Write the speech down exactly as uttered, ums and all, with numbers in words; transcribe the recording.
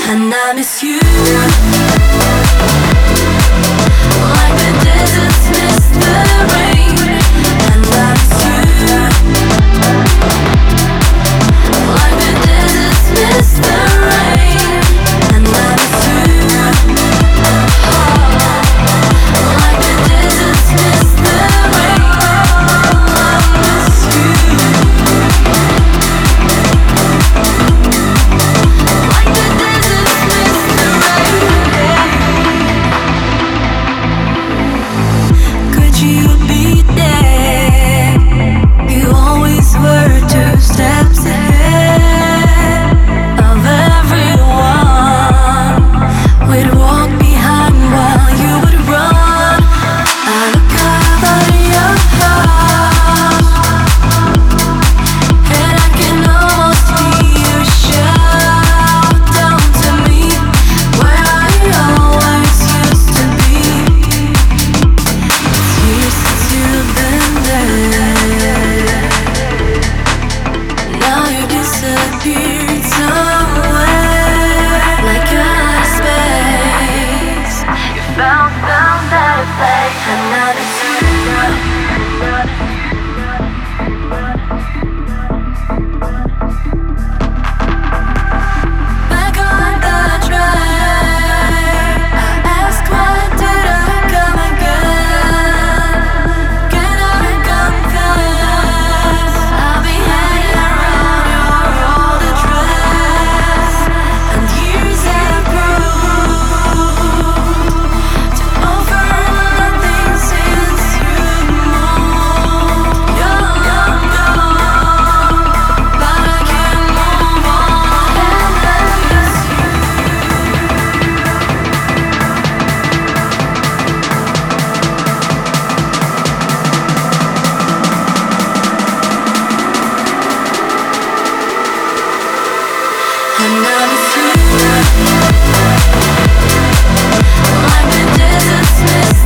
And I miss you like the deserts miss the rain. And I miss you like the deserts miss the rain. And I miss you like the deserts miss the rain. I miss you like the deserts miss the rain. Could you be there? You always were two steps ahead of everyone. We'd walk behind while you would run. I would cover your heart, and I can almost hear you shout down to me where I always used to be. It's years since you've been there. Now you disappeared somewhere like out of space. You found, found that place, and now it's you. Back on the track, I ask why did I come again? Can I confess? I'll be hanging around your old address, and years have proved to offer nothing since you moved. You're long gone, but I can't move on, and I miss you. And I miss you like the deserts miss